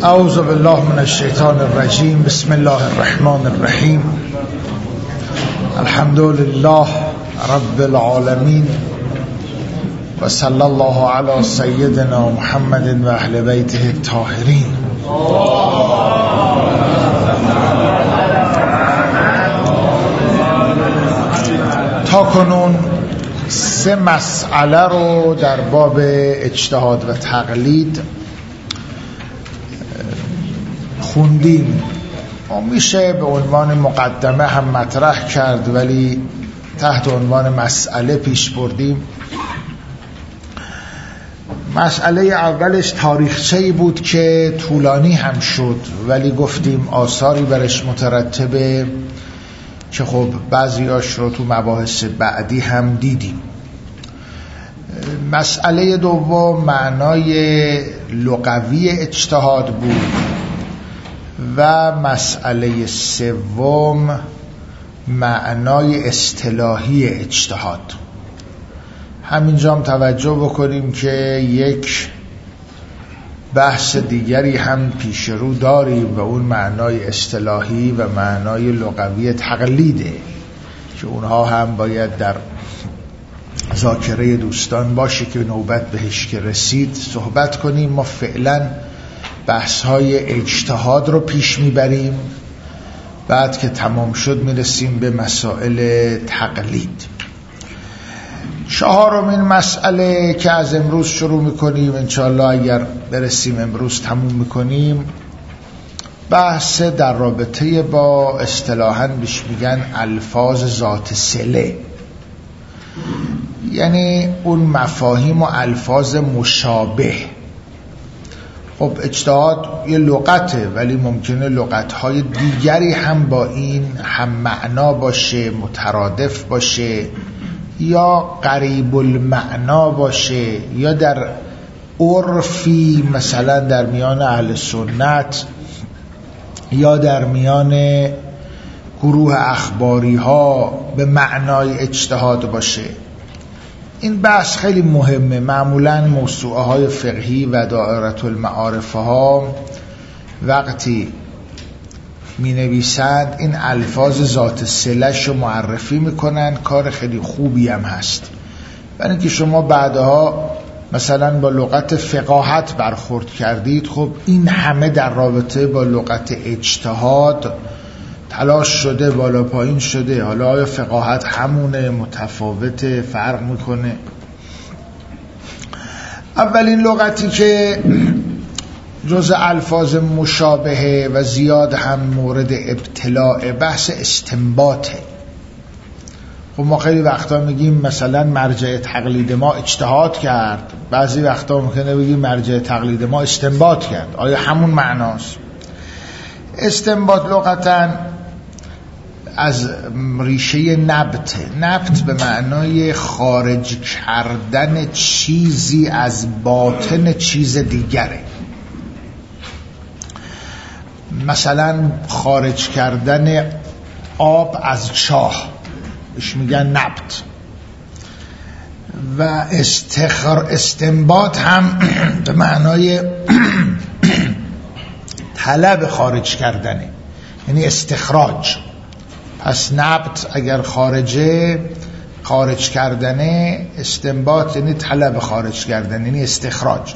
اعوذ بالله من الشیطان الرجیم. بسم الله الرحمن الرحیم. الحمد لله رب العالمین و صلی الله علی سیدنا محمد و اهل بیته الطاهرین. تا کنون 3 مسئله رو در باب اجتهاد و تقلید خوندیم و میشه به عنوان مقدمه هم مطرح کرد، ولی تحت عنوان مسئله پیش بردیم. مسئله اولش تاریخچه‌ای بود که طولانی هم شد، ولی گفتیم آثاری برش مترتبه که خب بعضیاش رو تو مباحث بعدی هم دیدیم. مسئله دوم معنای لغوی اجتهاد بود و مسئله سوم معنای اصطلاحی اجتهاد. همینجا هم توجه بکنیم که یک بحث دیگری هم پیش رو داریم و اون معنای اصطلاحی و معنای لغوی تقلیده که اونها هم باید در ذاکره دوستان باشه که نوبت بهش که رسید صحبت کنیم. ما فعلا بحث‌های اجتهاد رو پیش میبریم، بعد که تمام شد میرسیم به مسائل تقلید. 4مین مسئله که از امروز شروع میکنیم، انشاءالله اگر برسیم امروز تموم میکنیم، بحث در رابطه با اصطلاحاً بهش میگن الفاظ ذات صله، یعنی اون مفاهیم و الفاظ مشابه. خب اجتهاد یه لغته، ولی ممکنه لغت‌های دیگری هم با این هم معنا باشه، مترادف باشه یا قریب المعنا باشه، یا در عرفی مثلا در میان اهل سنت یا در میان گروه اخباری ها به معنای اجتهاد باشه. این بحث خیلی مهمه. معمولا موسوعه های فقهی و دائره المعارف ها وقتی می نویسند این الفاظ ذات صله‌اش رو معرفی میکنن. کار خیلی خوبی هم هست، برای اینکه شما بعدها مثلا با لغت فقاهت برخورد کردید، خب این همه در رابطه با لغت اجتهاد تلاش شده، بالا پایین شده. حالا آیا فقاهت همونه، متفاوته، فرق میکنه؟ اولین لغتی که جز الفاظ مشابهه و زیاد هم مورد ابتلاع بحث استنباطه. خب ما خیلی وقتا میگیم مثلا مرجع تقلید ما اجتهاد کرد، بعضی وقتا ممکنه بگیم مرجع تقلید ما استنباط کرد. آیا همون معناست؟ استنباط لغتاً از ریشه نبت به معنای خارج کردن چیزی از باطن چیز دیگره. مثلا خارج کردن آب از چاه بهش میگن نبت. و استنباط هم به معنای طلب خارج کردنه، یعنی استخراج. پس نبت اگر خارج کردنه، استنباط یعنی طلب خارج کردن، یعنی استخراج.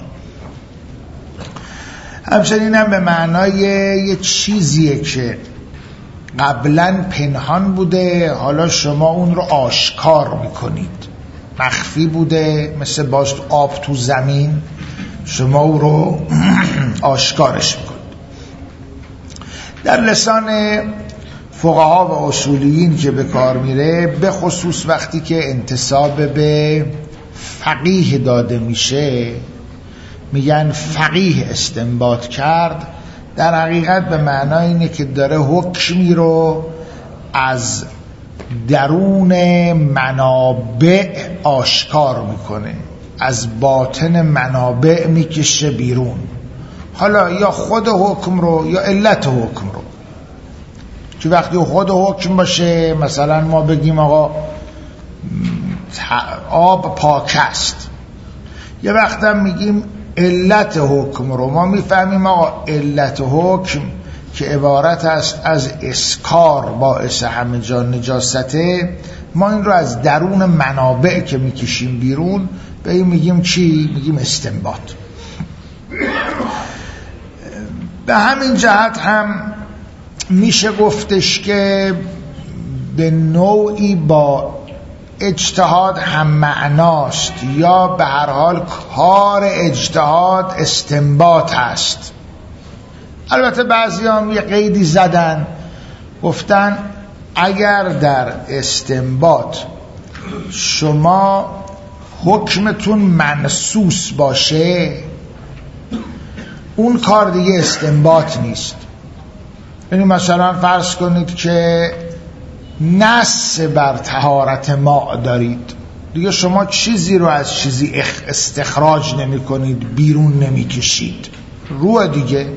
همچنین هم به معنای یه چیزیه که قبلا پنهان بوده، حالا شما اون رو آشکار میکنید. مخفی بوده، مثل باز آب تو زمین، شما اون رو آشکارش میکنید. در لسان فقها و اصولیین که به کار میره، به خصوص وقتی که انتساب به فقیه داده میشه، میگن فقیه استنباط کرد. در حقیقت به معنای اینه که داره حکمی رو از درون منابع آشکار میکنه، از باطن منابع میکشه بیرون. حالا یا خود حکم رو یا علت حکم رو. که وقتی خود حکم باشه، مثلا ما بگیم آقا آب پاک است، یه وقتا میگیم علت حکم رو ما میفهمیم آقا علت حکم که عبارت است از اسکار باعث همه جا نجاسته، ما این رو از درون منابع که میکشیم بیرون به این میگیم چی؟ میگیم استنباط. به همین جهت هم میشه گفتش که به نوعی با اجتهاد هم معناست، یا به هر حال کار اجتهاد استنباط هست. البته بعضی هم یه قیدی زدن، گفتن اگر در استنباط شما حکمتون منسوس باشه اون کار دیگه استنباط نیست. یعنی مثلا فرض کنید که نص بر طهارت ماء دارید، دیگه شما چیزی رو از چیزی استخراج نمی کنید، بیرون نمی کشید، روح دیگه.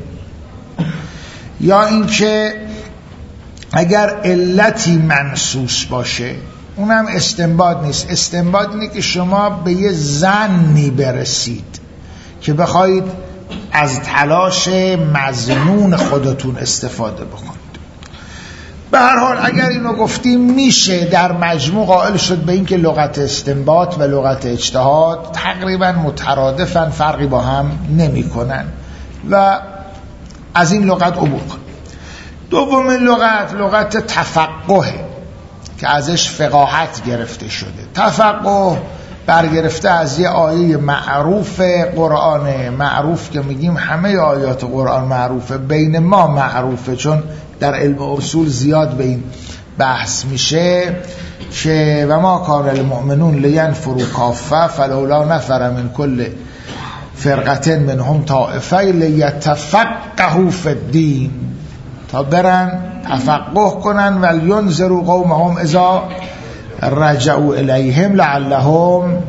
یا اینکه اگر علتی منسوس باشه اونم استنباط نیست. استنباط اینه که شما به یه ظنی برسید که بخواید از تلاش مظنون خودتون استفاده بکنید. به هر حال اگر اینو گفتیم میشه در مجموع قائل شد به این که لغت استنباط و لغت اجتهاد تقریبا مترادفن، فرقی با هم نمی کنن و از این لغت عبور کنیم. دومین لغت تفقه که ازش فقاهت گرفته شده. تفقه برگرفته از یه آیه معروف قرآن، معروف که میگیم همه آیات قرآن معروفه، بین ما معروفه چون در علم اصول زیاد به این بحث میشه که و ما کان المؤمنون لینفروا کافه فلولا نفر من کل فرقه منهم طائفه لیتفقهوا فی الدین، تا برن تفقه کنن و لینذروا قومهم اذا رجعوا الیهم لعلهم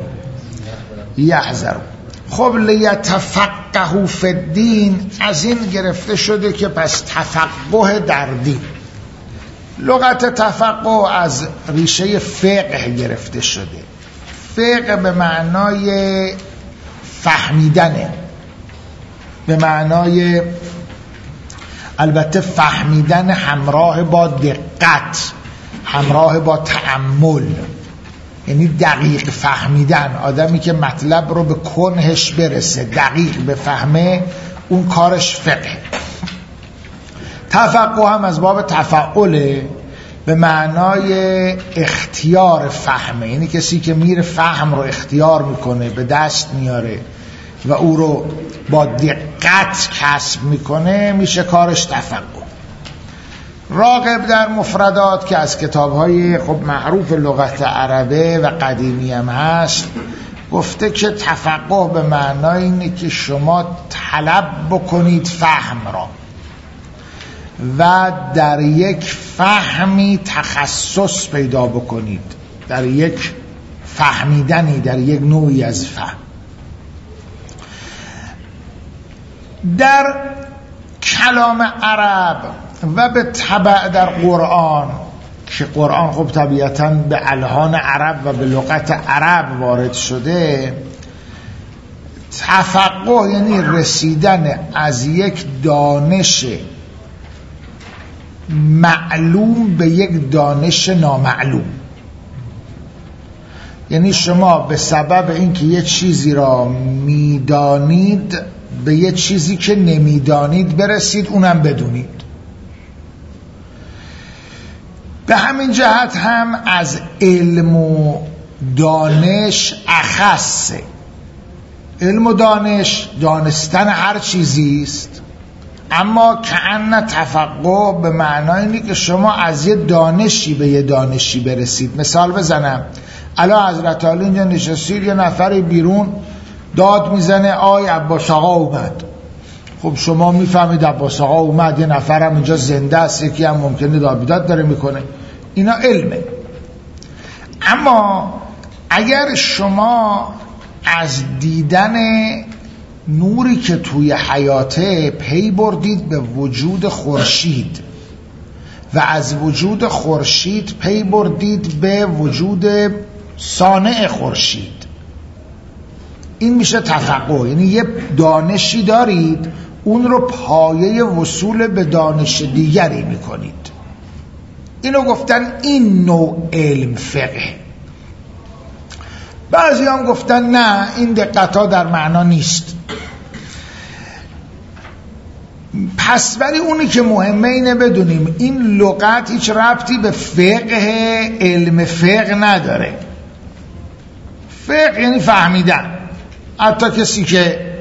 یحذرون. خب لیتفقهوا فی الدین از این گرفته شده که پس تفقه در دین. لغت تفقه از ریشه فقه گرفته شده. فقه به معنای فهمیدنه، به معنای البته فهمیدن همراه با دقت، همراه با تأمل، یعنی دقیق فهمیدن. آدمی که مطلب رو به کنهش برسه، دقیق بفهمه، اون کارش فقه. تفقه هم از باب تفعله، به معنای اختیار فهمه، یعنی کسی که میره فهم رو اختیار میکنه، به دست میاره و او رو با دقت کسب میکنه، میشه کارش تفقه. راغب در مفردات که از کتاب‌های خب معروف لغت عربه و قدیمی هم هست گفته که تفقه به معنای اینه که شما طلب بکنید فهم را و در یک فهمی تخصص پیدا بکنید، در یک فهمیدنی، در یک نوعی از فهم. در کلام عرب و به تبع در قرآن، که قرآن خب طبیعتاً به الحان عرب و به لغت عرب وارد شده، تفقه یعنی رسیدن از یک دانش معلوم به یک دانش نامعلوم. یعنی شما به سبب اینکه یه چیزی را میدانید به یه چیزی که نمیدانید برسید، اونم بدونید. به همین جهت هم از علم و دانش اخصه. علم و دانش دانستن هر چیزی است، اما کأن تفقه به معنای اینه که شما از یه دانشی به یه دانشی برسید. مثال بزنم، الان حضرت علی اینجا نشستید، یه نفر بیرون داد میزنه آی عباس آقا اومد. خب شما میفهمید عباس آقا اومد، یه نفرم اینجا زنده است، یکی هم ممکنه داد بیداد داره میکنه، اینا علمه. اما اگر شما از دیدن نوری که توی حیاته پی بردید به وجود خورشید و از وجود خورشید پی بردید به وجود صانع خورشید این میشه تفقه. یعنی یه دانشی دارید، اون رو پایه وصول به دانش دیگری میکنید. اینو گفتن این نوع علم فقه. بعضی هم گفتن نه، این دقت ها در معنا نیست. پس ولی اونی که مهمه اینه بدونیم این لغت هیچ ربطی به فقه، علم فقه نداره. فقه یعنی فهمیدن. حتی کسی که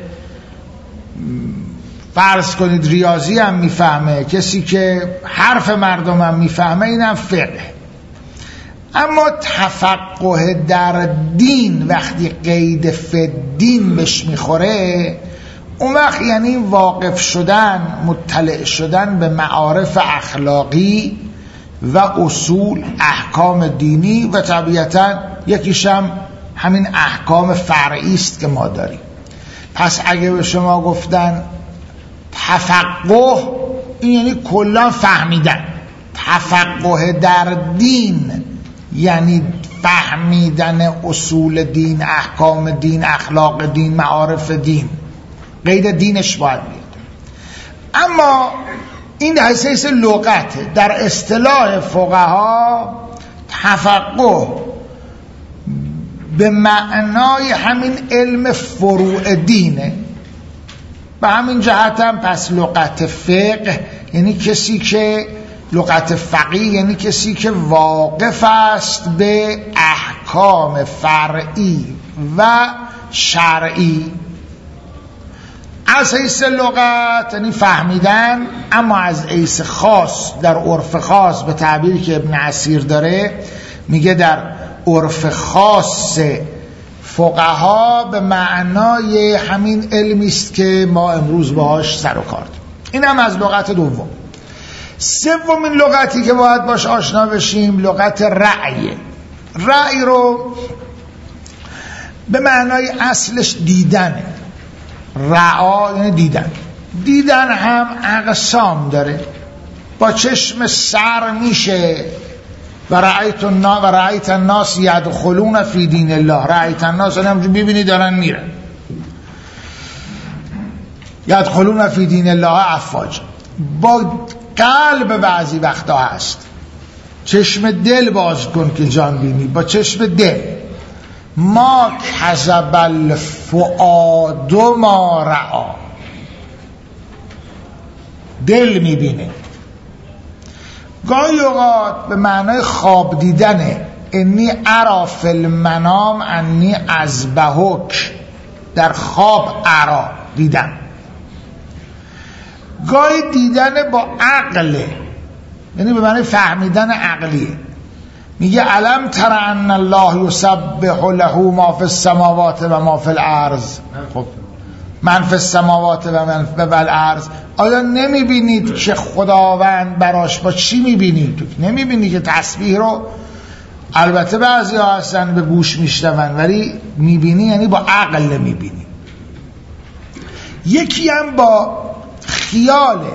فرض کنید ریاضی هم میفهمه، کسی که حرف مردم هم میفهمه، اینم فقه. اما تفقه در دین وقتی قید فدین بهش میخوره، اون وقت یعنی واقف شدن، مطلع شدن به معارف اخلاقی و اصول احکام دینی و طبیعتا یکیشم همین احکام فرعی است که ما داریم. پس اگه به شما گفتن تفقه، این یعنی کلا فهمیدن. تفقه در دین یعنی فهمیدن اصول دین، احکام دین، اخلاق دین، معارف دین. قید دینش باید بیاد. اما این حیث لغت. در اصطلاح فقها تفقه به معنای همین علم فروع دینه. به همین جهت هم پس لغت فقه یعنی کسی که، لغت فقیه یعنی کسی که واقف است به احکام فرعی و شرعی. از حیث لغت یعنی فهمیدن، اما از حیث خاص در عرف خاص، به تعبیری که ابن عسیر داره میگه در عرف خاص فقها به معنای همین علمی است که ما امروز باهاش سر و کار داریم. این هم از لغت دوم. سومین لغتی که باید باش آشنا بشیم لغت رأی. رأی رو به معنای اصلش دیدنه. رعا یعنی دیدن. دیدن هم اقسام داره. با چشم سر میشه و رأیت الناس یدخلون فی دین الله. رأیت الناس همونجور ببینی دارن میرن. یدخلون فی دین الله افواج. با قلب بعضی وقتا هست. چشم دل باز کن که جان بینی. با چشم دل. ما کذب الفؤاد ما رعا. دل میبینه. گاهی اوقات به معنای خواب دیدنه. انی ارا فی المنام انی اذبحک. در خواب ارا دیدن. گاهی دیدن با عقله، یعنی به معنی فهمیدن عقلیه. میگه الم تر ان الله یسبح له ما فی السماوات و ما فی الارض. خب من فی السماوات و من فی الارض. آیا نمیبینید که خداوند براش با چی میبینید؟ تو نمیبینی که تسبیح رو البته بعضی ها هستن به گوش میشنون، ولی میبینی یعنی با عقل میبینی. یکی هم با خیاله.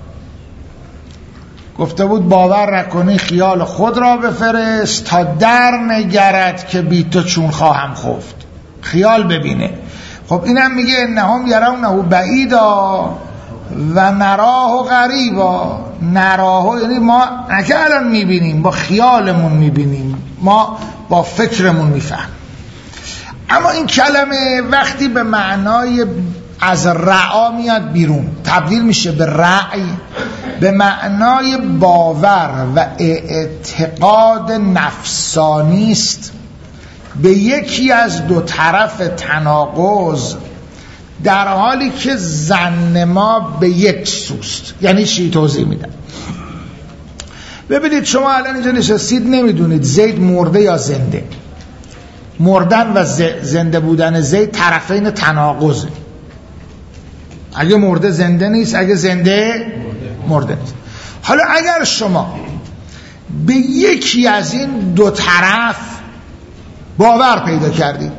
گفته بود باور نکنی خیال خود را بفرست تا در نگرد که بی تو چون خواهم خفت. خیال ببینه. خب اینم میگه انهم یرونه بعیدا و نراه قریبا. نراه یعنی ما اگه الان میبینیم، با خیالمون میبینیم، ما با فکرمون میفهمیم. اما این کلمه وقتی به معنای از رعا میاد بیرون، تبدیل میشه به رأی، به معنای باور و اعتقاد نفسانی است به یکی از دو طرف تناقض، در حالی که ظن ما به یک سوست. یعنی چی؟ توضیح میدم. ببینید شما الان اینجا نشستید، نمیدونید زید مرده یا زنده. مردن و زنده بودن زید طرفین تناقضه. اگه مرده زنده نیست، اگه زنده مرده نیست. حالا اگر شما به یکی از این دو طرف باور پیدا کردید،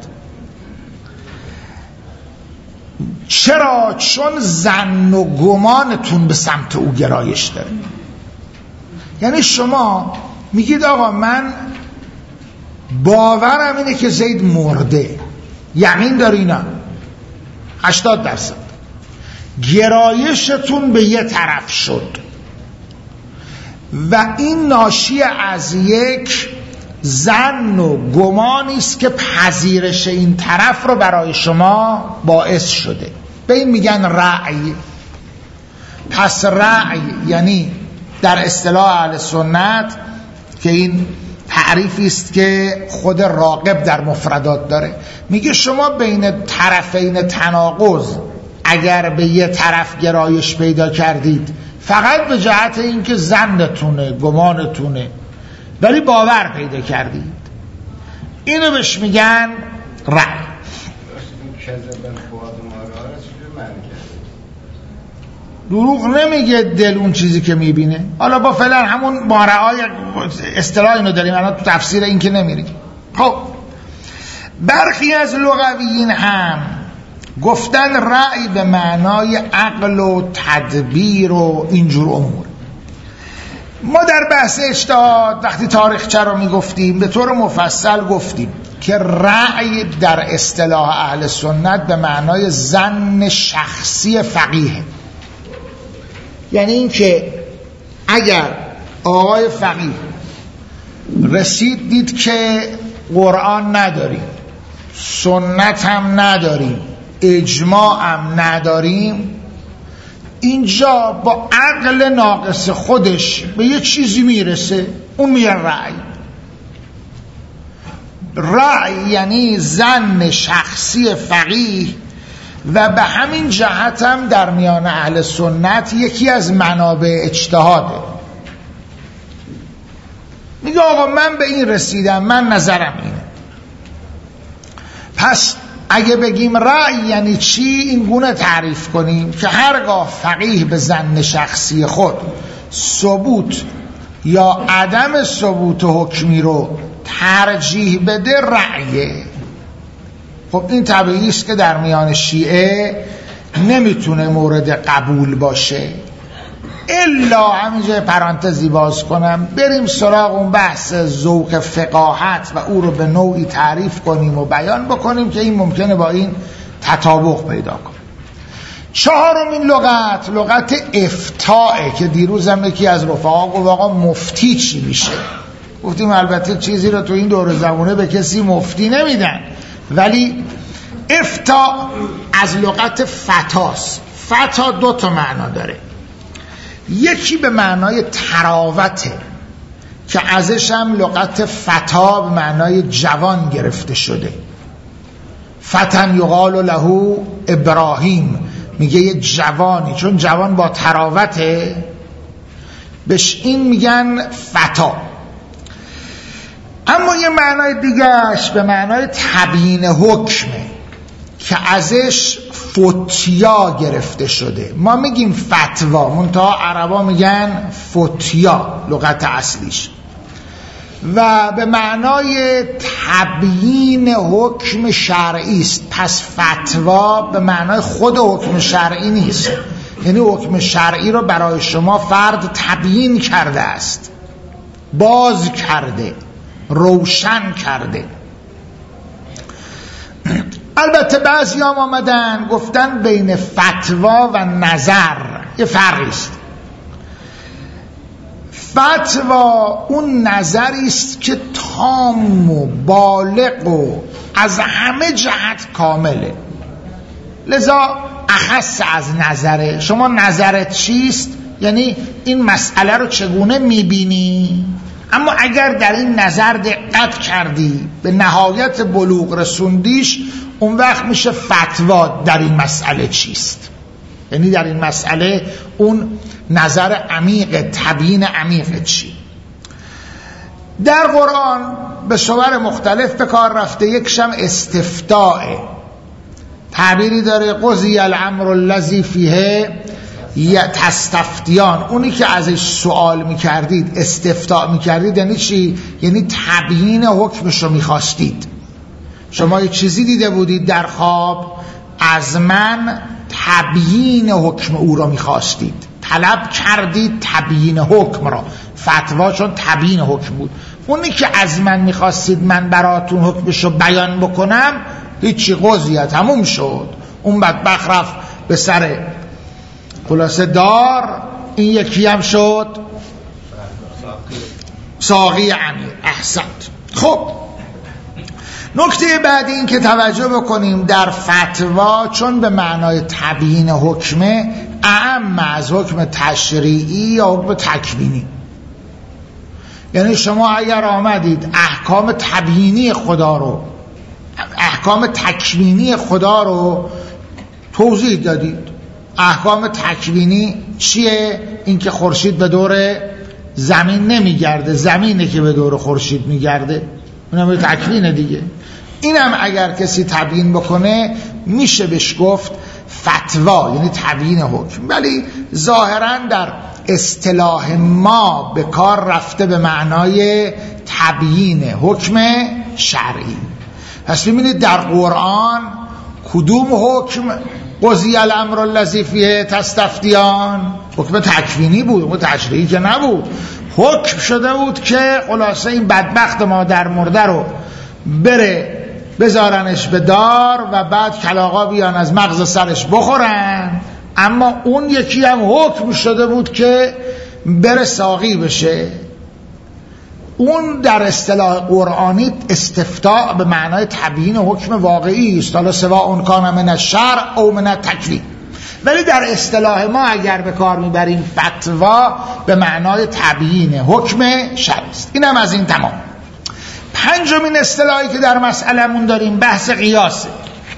چرا؟ چون ظن و گمانتون به سمت او گرایش داره. یعنی شما میگید آقا من باورم اینه که زید مرده، یقین داری؟ نه. 80%. گرایشتون به یه طرف شد و این ناشی از یک ظن و گمانی است که پذیرش این طرف رو برای شما باعث شده. به این میگن رأی. پس رأی یعنی در اصطلاح اهل سنت که این تعریفی است که خود راغب در مفردات داره، میگه شما بین طرفین تناقض اگر به یه طرف گرایش پیدا کردید فقط به جهت اینکه ظنتونه، گمانتونه، ولی باور پیدا کردید، اینو بهش میگن رأی. دروغ نمیگه دل اون چیزی که میبینه. حالا با فعلا همون مارعای اصطلاح اینو داریم، الان تو تفسیر این که نمیریم. خب برخی از لغویین هم گفتن رأی به معنای عقل و تدبیر و اینجور امور. ما در بحث اجتهاد وقتی تاریخچه رو میگفتیم به طور مفصل گفتیم که رأی در اصطلاح اهل سنت به معنای ظن شخصی فقیه. یعنی این که اگر آقای فقیه رسید دید که قرآن نداریم، سنت هم نداریم، اجماع هم نداریم، اینجا با عقل ناقص خودش به یه چیزی میرسه، اون میگه رأی. رأی یعنی ظن شخصی فقیه و به همین جهت هم در میان اهل سنت یکی از منابع اجتهاده. میگه آقا من به این رسیدم، من نظرم اینه. پس اگه بگیم رأی یعنی چی، این گونه تعریف کنیم که هرگاه فقیه به ظن شخصی خود ثبوت یا عدم ثبوت حکمی رو ترجیح بده رأیه. خب این طبیعی است که در میان شیعه نمیتونه مورد قبول باشه. الا همینجا پرانتزی باز کنم، بریم سراغ اون بحث ذوق فقاهت و او رو به نوعی تعریف کنیم و بیان بکنیم که این ممکنه با این تطابق پیدا کنه. چهارمین لغت، لغت افتاء که دیروز هم یکی از رفقا گفت آقا مفتی چی میشه؟ گفتیم البته چیزی رو تو این دور زمانه به کسی مفتی نمیدن، ولی افتاء از لغت فتاست. فتا دو تا معنا داره. یکی به معنای تراوته که ازش هم لغت فتا به معنای جوان گرفته شده. فتن یقال له ابراهیم، میگه یه جوانی، چون جوان با تراوته بهش این میگن فتا. اما یه معنای دیگهش به معنای تبیین حکمه که ازش فتیا گرفته شده. ما میگیم فتوا، منتها عربا میگن فتیا لغت اصلیش، و به معنای تبیین حکم شرعی است. پس فتوا به معنای خود حکم شرعی نیست، یعنی حکم شرعی رو برای شما فرد تبیین کرده است، باز کرده، روشن کرده. البته بعضی هم آمدن گفتن بین فتوا و نظر یه فرقی است. فتوا اون نظری است که تام و بالغ و از همه جهت کامله، لذا اخص از نظره. شما نظرت چیست؟ یعنی این مسئله رو چگونه میبینی؟ اما اگر در این نظر دقت کردی، به نهایت بلوغ رسوندیش، اون وقت میشه فتوا در این مسئله چیست. یعنی در این مسئله اون نظر عمیق، تبیین عمیق چی. در قرآن به صور مختلف به کار رفته. یکشم استفتاء، تعبیری داره قضی الامر الذی فیه تستفتیان، اونی که ازش سوال میکردید، استفتاء میکردید. یعنی چی؟ یعنی تبیین حکمش رو میخواستید. شما یه چیزی دیده بودید در خواب، از من تبیین حکم او را میخواستید، طلب کردید تبیین حکم را. فتوا چون تبیین حکم بود، اونی که از من میخواستید من براتون حکمش رو بیان بکنم، هیچی، قضیه تموم شد، اون بدبخت رفت به سر خلاصه دار، این یکی هم شد ساقی امیر. احسنت. خب نکته بعدی این که توجه بکنیم در فتوا، چون به معنای تبیین حکمه، اعم از حکم تشریعی یا حکم تکوینی. یعنی شما اگر آمدید احکام تبیینی خدا رو، احکام تکوینی خدا رو توضیح دادید. احکام تکوینی چیه؟ این که خورشید به دور زمین نمیگرده، زمینه که به دور خورشید میگرده، اونم تکوینه دیگه. اینم اگر کسی تبیین بکنه میشه بهش گفت فتوا، یعنی تبیین حکم، ولی ظاهرا در اصطلاح ما به کار رفته به معنای تبیین حکم شرعی. پس ببینید در قرآن کدوم حکم قضی الامر الذی فیه تستفتیان؟ حکم تکوینی بود، حکم تشریعی که نبود. حکم شده بود که خلاصه این بدبخت مادر مرده رو بره بذارنش به دار و بعد کلاغا بیان از مغز سرش بخورن. اما اون یکی هم حکم شده بود که بره ساقی بشه. اون در اصطلاح قرآنی استفتاء به معنای تبیین حکم واقعی است، حالا سواء کان من الشرع او من التکوین. ولی در اصطلاح ما اگر به کار میبریم فتوا به معنای تبیین حکم شرعی است. اینم از این تمام. پنجمین اصطلاحی که در مسئله‌مون داریم بحث قیاسه.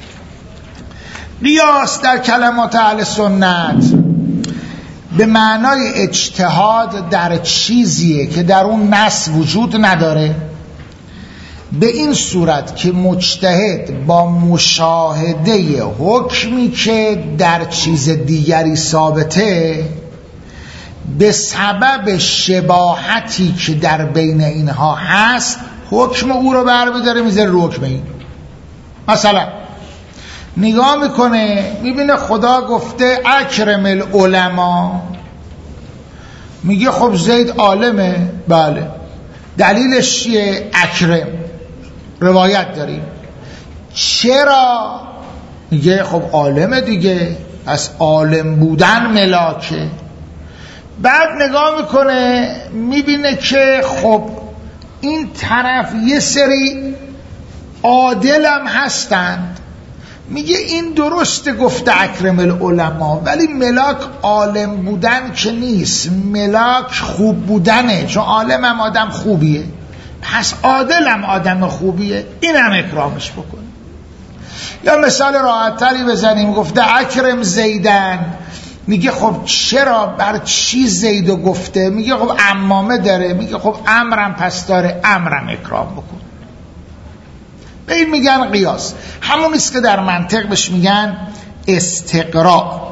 قیاس در کلمات اهل سنت به معنای اجتهاد در چیزیه که در اون نص وجود نداره، به این صورت که مجتهد با مشاهده حکمی که در چیز دیگری ثابته به سبب شباهتی که در بین اینها هست حکم او رو برمی‌داره میذاره رو حکم این. مثلا نگاه میکنه میبینه خدا گفته اکرم العلماء، میگه خب زید عالمه. بله، دلیلش چیه؟ اکرم، روایت داریم. چرا؟ میگه خب عالمه دیگه، پس عالم بودن ملاکه. بعد نگاه میکنه میبینه که خب این طرف یه سری عادلم هستند، میگه این درسته گفته اکرم العلماء، ولی ملاک عالم بودن که نیست، ملاک خوب بودنه، چون عالم هم آدم خوبیه، پس عادل هم آدم خوبیه، این هم اکرامش بکنه. یا مثال راحت تری بزنیم، گفته اکرم زیدن، میگه خب چرا، بر چی زیدو گفته؟ میگه خب عمامه داره، میگه خب امرم پس داره، امرم اکرام بکن. به این میگن قیاس. همون است که در منطق بهش میگن استقراء.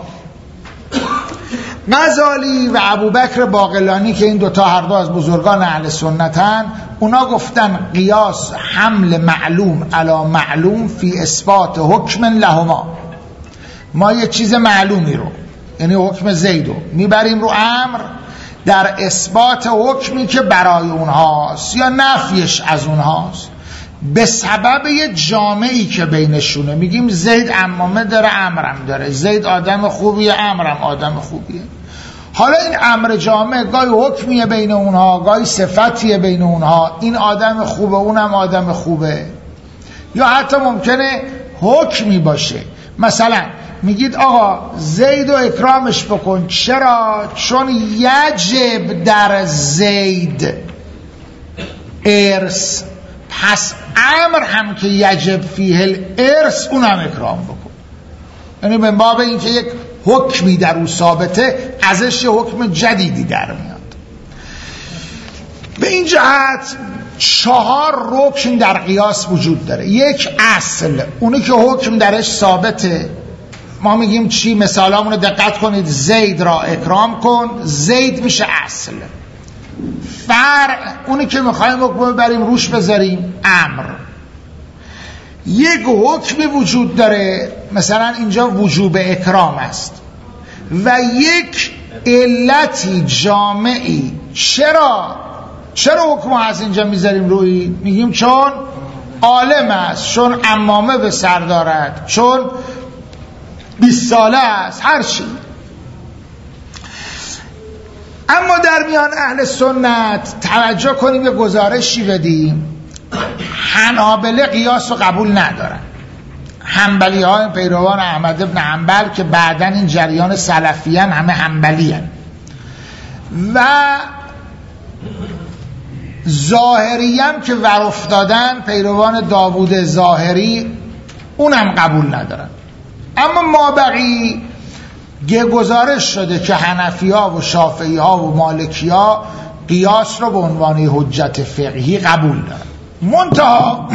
غزالی و ابوبکر باقلانی که این دوتا هر دو از بزرگان اهل سنتن، اونا گفتن قیاس حمل معلوم علی معلوم فی اثبات حکم لهما. ما یه چیز معلومی رو، یعنی حکم زیدو، میبریم رو امر در اثبات حکمی که برای اونهاست یا نفیش از اونهاست به سبب یه جامعی که بینشونه. میگیم زید عمامه داره، امرم داره، زید آدم خوبیه، امرم آدم خوبیه. حالا این امر جامع گاهی حکمیه بین اونها، گاهی صفتیه بین اونها، این آدم خوبه اونم آدم خوبه، یا حتی ممکنه حکمی باشه. مثلا میگید آقا زید و اکرامش بکن، چرا؟ چون یجب در زید ارث، پس امر هم که یجب فیه الارث اونم اکرام بکن. یعنی به باب این که یک حکمی در او ثابته ازش حکم جدیدی در میاد. به این جهت 4 رکن در قیاس وجود داره. یک اصل، اونی که حکم درش ثابته، ما میگیم چی؟ مثالامونو دقت کنید، زید را اکرام کن، زید میشه اصل. فرع، اونی که میخوایم حکم بریم روش بذاریم، امر. یک حکمی وجود داره، مثلا اینجا وجوب اکرام است، و یک علتی جامعی. چرا حکم از اینجا میذاریم روی؟ میگیم چون عالم است، چون عمامه به سر دارد، چون 20 ساله است، هر چی. اما در میان اهل سنت توجه کنیم یه گزارشی بدیم، حنابله قیاس رو قبول ندارن. حنبلی های پیروان احمد ابن حنبل که بعداً این جریان سلفیان همه حنبلی هن. و ظاهری هم که ور افتادن پیروان داوود ظاهری اونم قبول ندارن. اما ما یه گزارش شده که حنفی ها و شافعی ها و مالکی ها قیاس رو به عنوان حجت فقهی قبول دارن. منتها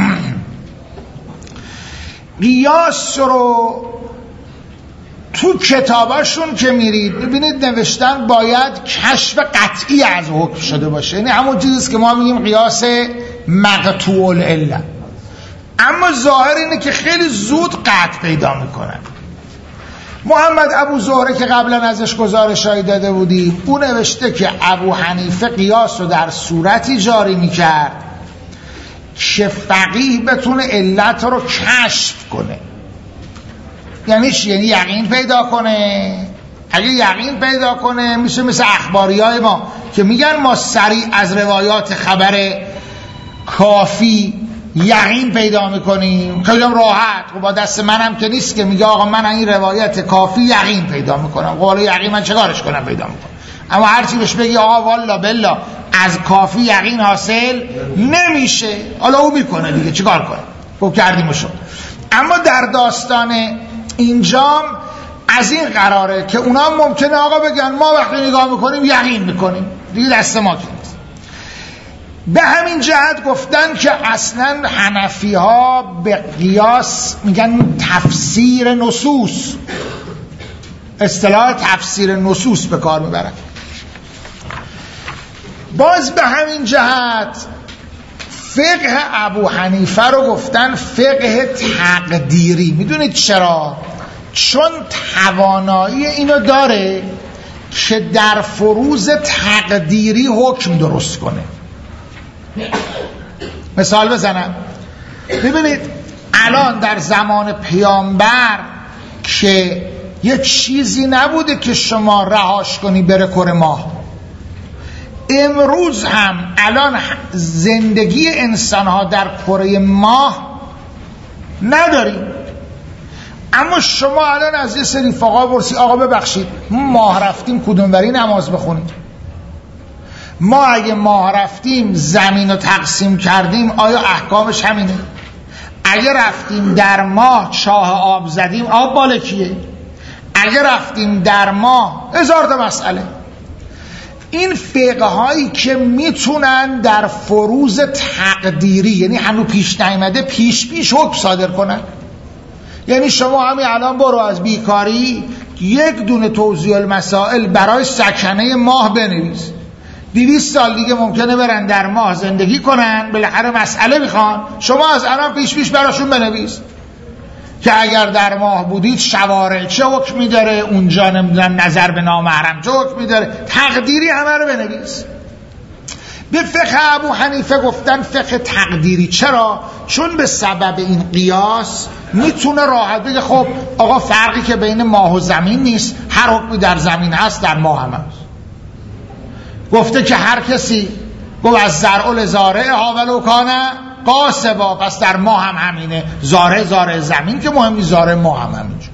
قیاس رو تو کتاباشون که میرید ببینید نوشتن باید کشف قطعی از حکم شده باشه، یعنی همون چیزیست که ما میگیم قیاس مقطوع العله. اما ظاهر اینه که خیلی زود قطع پیدا میکنن. محمد ابو زهره که قبلا ازش گزارشایی داده بودیم، اون نوشته که ابو حنیفه قیاس رو در صورتی جاری میکرد که فقیه بتونه علت رو کشف کنه. یعنی چی؟ یعنی یقین پیدا کنه. اگه یقین پیدا کنه میشه مثل اخباری های ما که میگن ما سریع از روایات خبر کافی یقین پیدا میکنیم، خیلی راحت. و با دست منم که نیست که میگه آقا من این روایت کافی یقین پیدا میکنم. قول یقین من چه کارش کنم پیدا میکنم. اما هرچی بهش بگی آقا والا بلا از کافی یقین حاصل نمیشه، حالا او میکنه دیگه چیکار کنه، گفت کردیمشو. اما در داستان اینجام از این قراره که اونا ممکنه آقا بگن ما وقتی نگاه میکنیم یقین میکنیم دیگه، دست ما که نیست. به همین جهت گفتن که اصلا حنفی ها به قیاس میگن تفسیر نصوص، اصطلاح تفسیر نصوص به کار میبرن. باز به همین جهت فقه ابو حنیفه رو گفتن فقه تقدیری. میدونید چرا؟ چون توانایی اینو داره که در فروض تقدیری حکم درست کنه. مثال بزنم، ببینید الان در زمان پیامبر که یه چیزی نبوده که شما رهاش کنی بره کره ماه. امروز هم الان زندگی انسان ها در کره ماه نداریم. اما شما الان از یه سری فقها برسی آقا ببخشید ماه رفتیم کدوم بری نماز بخونیم؟ ما اگه ماه رفتیم زمین رو تقسیم کردیم آیا احکامش همینه؟ اگه رفتیم در ماه چاه آب زدیم آب بالا کیه؟ اگه رفتیم در ماه هزار تا مسئله. این فقه هایی که میتونن در فروض تقدیری، یعنی هنوز پیش نیامده، پیش حکم صادر کنن. یعنی شما همین الان برو از بیکاری یک دونه توضیح المسائل برای سکنه ماه بنویس، 200 سال دیگه ممکنه برن در ماه زندگی کنن، بالاخره مسئله میخوان، شما از الان پیش براشون بنویس که اگر در ماه بودید شوارع چه حکمی داره، اونجا نمیدونم نظر به نامحرم چه حکمی داره، تقدیری همه رو بنویس. به فقه ابو حنیفه گفتن فقه تقدیری. چرا؟ چون به سبب این قیاس میتونه راحت بگه خب آقا فرقی که بین ماه و زمین نیست، هر حکمی در زمین هست در ماه هم هست. گفته که هر کسی گفت از زرع لزارع ولو کان قاصبا، پس در ماه هم همینه، زارع زمین که مهم نیست، زارع ماه هم همینجور.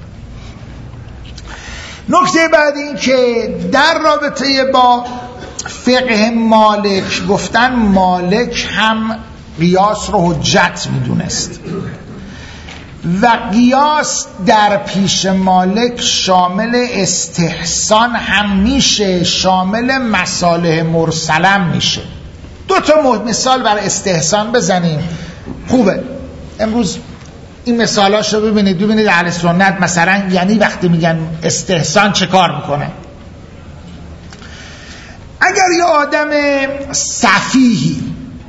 نکته بعد این که در رابطه با فقه مالک گفتن مالک هم قیاس رو حجت میدونست و قیاس در پیش مالک شامل استحسان هم میشه، شامل مصالح مرسلم میشه. 2 تا مثال برای استحسان بزنیم خوبه. امروز این مثالاشو ببینید اهل سنت مثلا یعنی وقتی میگن استحسان چه کار میکنه. اگر یه آدم سفیهی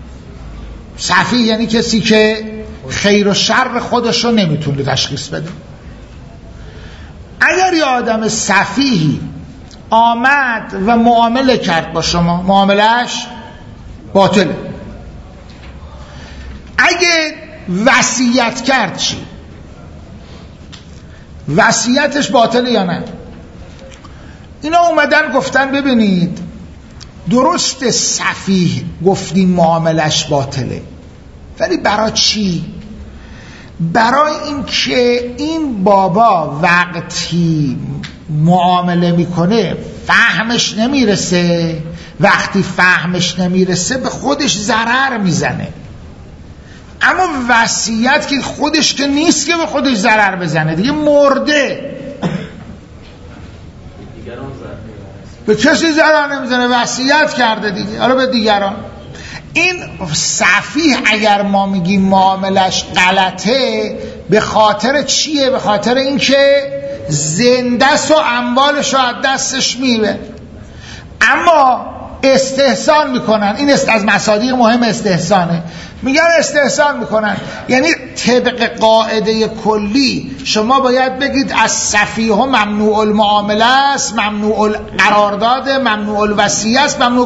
یعنی کسی که خیر و شر خودشو نمیتونه تشخیص بده، اگر یه آدم سفیهی آمد و معامله کرد با شما، معاملهش باطله. اگه وصیت کرد چی؟ وصیتش باطله یا نه؟ اینا اومدن گفتن ببینید درست سفیه گفتیم معاملش باطله، ولی برای چی؟ برای این که این بابا وقتی معامله میکنه فهمش نمیرسه، وقتی فهمش نمیرسه به خودش ضرر میزنه. اما وصیت که خودش که نیست که به خودش ضرر بزنه، دیگه مرده، به کسی ضرر نمیزنه، وصیت کرده دیگه، حالا به دیگران. این سفیه اگر ما میگیم معاملش غلطه به خاطر چیه؟ به خاطر اینکه زنده‌ست و اموالش رو از دستش میبره. اما استحسان میکنن، این از مصادیق مهم استحسانه، میگن استحسان میکنن یعنی طبق قاعده کلی شما باید بگید از سفیه ممنوع المعامله است، ممنوع القرارداد، ممنوع الوصیه است، ممنوع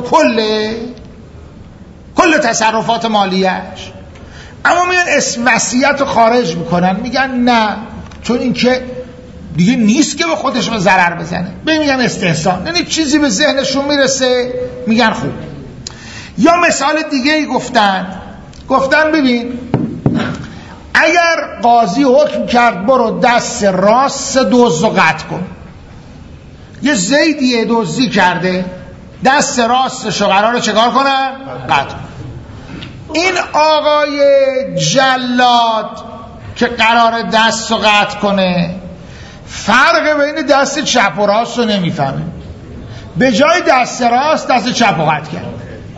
کل تصرفات مالیش. اما میگن وصیت رو خارج میکنن، میگن نه، چون این که دیگه نیست که به خودش به ضرر بزنه، میگن استحسان، یعنی چیزی به ذهنشون میرسه میگن خوب. یا مثال دیگه ای گفتن ببین اگر قاضی حکم کرد برو دست راست دزد رو قطع کن، یه زیدیه دزدی کرده، دست راستش رو قراره چکار کنن؟ قطع کن. این آقای جلاد که قراره دست رو قطع کنه فرق بین دست چپ و راست رو نمیفهمه، به جای دست راست دست چپ رو قطع کرد.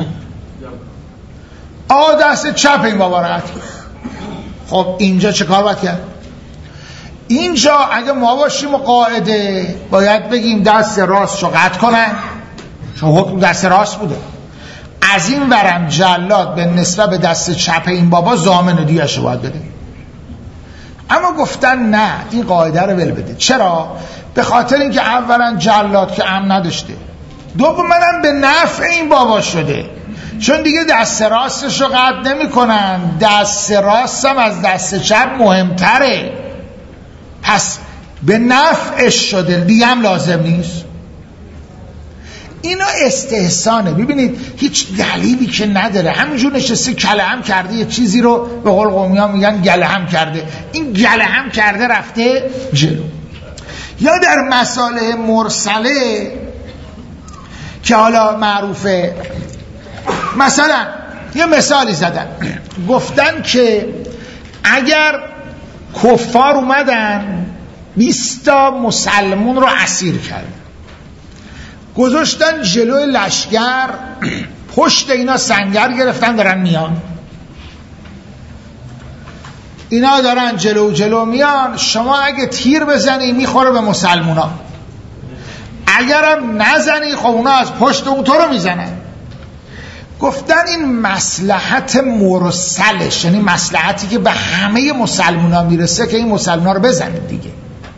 دست چپ این بابا رو قطع کرد. خب اینجا چه کار باید کرد؟ اینجا اگه ما باشیم و قاعده باید بگیم دست راست رو قطع کنن، چون حکم دست راست بوده. از این ورم جلاد به نسبت به دست چپ این بابا ضامن دیگه‌شو باید بده. اما گفتن نه، این قاعده رو ول بده. چرا؟ به خاطر اینکه اولا جلاد که امن نداشته، دوم منم به نفع این بابا شده، چون دیگه دست راستش رو قطع نمی کنن، دست راستم از دست چپ مهمتره، پس به نفعش شده، دیگه هم لازم نیست. اینا استحسانه. ببینید هیچ دلیلی که نداره، همینجور نشسته کلهم کرده یه چیزی رو، به قول قومی‌ها میگن گلهم کرده، این گلهم کرده رفته جلو. یا در مسائل مرسله که حالا معروفه، مثلا یه مثالی زدن، گفتن که اگر کفار اومدن 20 تا مسلمون رو اسیر کردن، گذاشتن جلوی لشگر، پشت اینا سنگر گرفتن دارن میان، اینا دارن جلو میان، شما اگه تیر بزنی میخوره به مسلمونا، اگرم نزنی خب اونا از پشت اون تو رو میزنن. گفتن این مصلحت مرسلش، یعنی مصلحتی که به همه مسلمونا میرسه که این مسلمونا رو بزنید دیگه.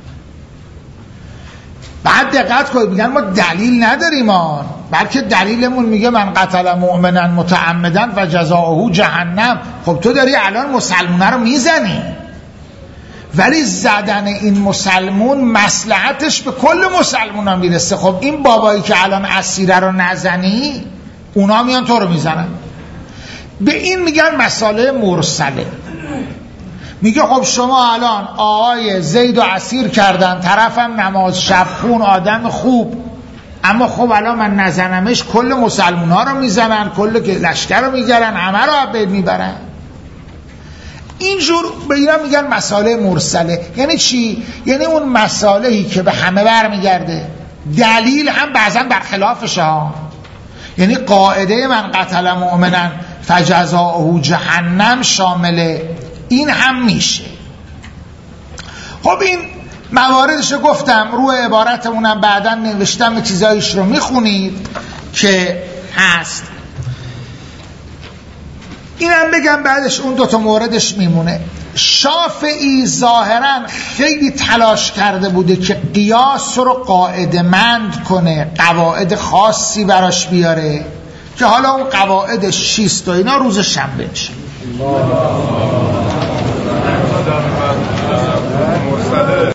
بعد دقت کنید، میگن ما دلیل نداریم بلکه دلیلمون میگه من قتل مؤمنا متعمدا و جزاؤه جهنم. خب تو داری الان مسلمونه رو میزنی، ولی زدن این مسلمون مصلحتش به کل مسلمونا میرسه. خب این بابایی که الان اسیره رو نزنی اونا میان تو رو میزنن. به این میگن مسئله مرسله. میگه خب شما الان آقای زید رو اسیر کردن، طرفم نماز شب خون، آدم خوب، اما خب الان من نزنمش کل مسلمون ها رو میزنن، کل لشکر رو میگرن، همه رو عبید میبرن. اینجور به اینا میگن مسئله مرسله. یعنی چی؟ یعنی اون مسئلهی که به همه برمیگرده، دلیل هم بعضا برخلافشه ها. یعنی قاعده من قتل مؤمنا فجزاؤه جهنم شامل این هم میشه. خب این مواردش رو گفتم، روی عبارتمونم بعدا نوشتم، چیزایش رو میخونید که هست. اینم بگم بعدش اون دوتا موردش میمونه. شافعی ظاهرا خیلی تلاش کرده بوده که قیاس رو قاعده مند کنه، قواعد خاصی براش بیاره که حالا اون قواعدش چیست و اینا روز شنبه میشه. مرسله